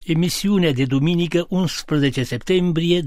Emisiunea de duminică 11 septembrie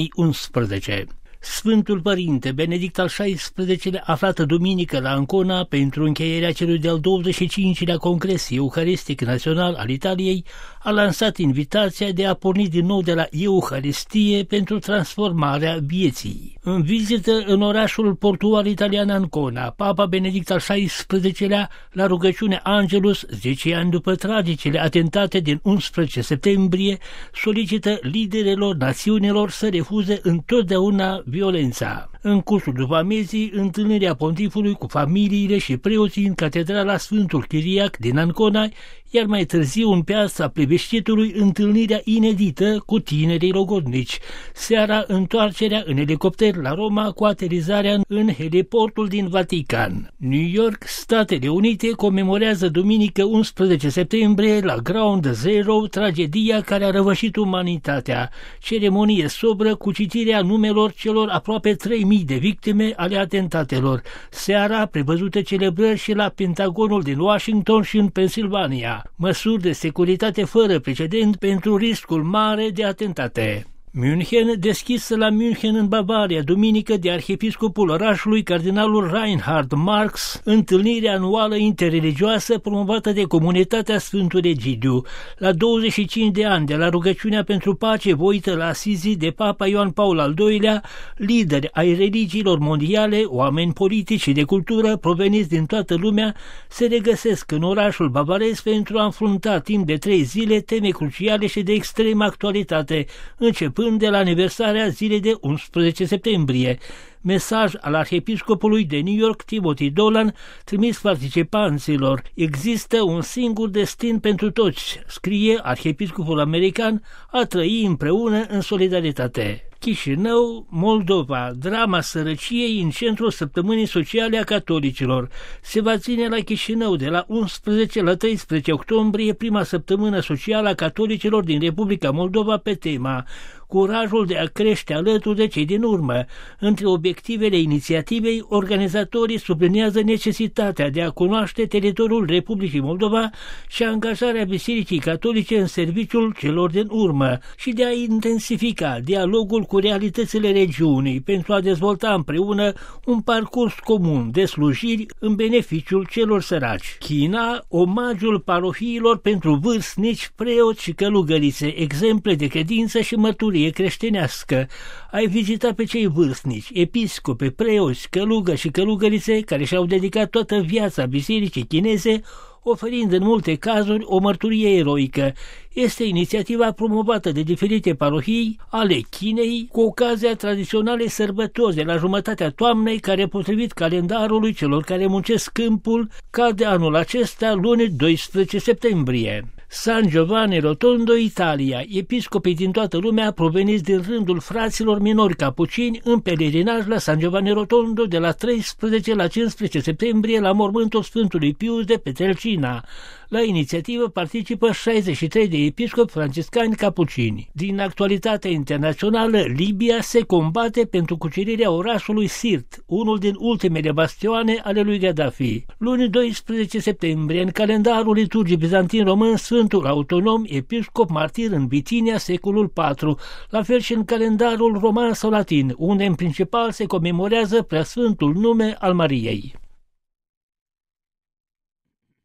2011. Sfântul Părinte Benedict al XVI-lea, aflată duminică la Ancona pentru încheierea celui de-al 25-lea Congres Euharistic Național al Italiei, a lansat invitația de a porni din nou de la Euharistie pentru transformarea vieții. În vizită în orașul portuar italian Ancona, Papa Benedict al XVI-lea, la rugăciune Angelus, 10 ani după tragicele atentate din 11 septembrie, solicită liderilor națiunilor să refuze întotdeauna violența. În cursul după amiezii, întâlnirea pontifului cu familiile și preoții în catedrala Sfântul Chiriac din Ancona, iar mai târziu în piața Plebiscitului întâlnirea inedită cu tinerii logodnici. Seara întoarcerea în elicopter la Roma cu aterizarea în heliportul din Vatican. New York, Statele Unite comemorează duminică 11 septembrie la Ground Zero tragedia care a răvășit umanitatea. Ceremonie sobră cu citirea numelor celor aproape 3.000 de victime ale atentatelor. Seara prevăzute celebrări și la Pentagonul din Washington și în Pennsylvania. Măsuri de securitate fără precedent pentru riscul mare de atentate. München, deschisă la München în Bavaria, duminică de arhiepiscopul orașului, cardinalul Reinhard Marx, întâlnirea anuală interreligioasă promovată de comunitatea Sfântului Egidiu. La 25 de ani de la rugăciunea pentru pace voită la Asizi de Papa Ioan Paul al II-lea, lideri ai religiilor mondiale, oameni politici și de cultură proveniți din toată lumea, se regăsesc în orașul bavarez pentru a înfrunta timp de 3 zile teme cruciale și de extremă actualitate, începând de la aniversarea zilei de 11 septembrie. Mesaj al arhiepiscopului de New York, Timothy Dolan, trimis participanților. Există un singur destin pentru toți, scrie arhiepiscopul american, a trăi împreună în solidaritate. Chișinău, Moldova, drama sărăciei în centrul săptămânii sociale a catolicilor. Se va ține la Chișinău de la 11 la 13 octombrie prima săptămână socială a catolicilor din Republica Moldova pe tema curajul de a crește alături de cei din urmă. Între obiectivele inițiativei, organizatorii subliniază necesitatea de a cunoaște teritoriul Republicii Moldova și angajarea Bisericii Catolice în serviciul celor din urmă și de a intensifica dialogul cu realitățile regiunii pentru a dezvolta împreună un parcurs comun de slujiri în beneficiul celor săraci. China, omagiul parohiilor pentru vârstnici, preoți și călugărițe, exemple de credință și mărturie creștinească. Ai vizitat pe cei vârstnici, episcopi, preoți, călugă și călugărițe care și-au dedicat toată viața bisericii chineze, oferind în multe cazuri o mărturie eroică. Este inițiativa promovată de diferite parohii ale Chinei cu ocazia tradiționalei sărbători de la jumătatea toamnei, care, potrivit calendarului celor care muncesc câmpul, cade anul acesta luni 12 septembrie. San Giovanni Rotondo, Italia. Episcopii din toată lumea proveniți din rândul fraților minori capucini în pelerinaj la San Giovanni Rotondo de la 13 la 15 septembrie la mormântul Sfântului Pius de Petrelcina. La inițiativă participă 63 de episcopi franciscani capucini. Din actualitatea internațională, Libia se combate pentru cucerirea orașului Sirt, unul din ultimele bastioane ale lui Gaddafi. Luni 12 septembrie, în calendarul liturgic bizantin român, Sfântul Autonom, episcop martir în Bitinia, secolul IV, la fel și în calendarul roman sau latin, unde în principal se comemorează preasfântul nume al Mariei.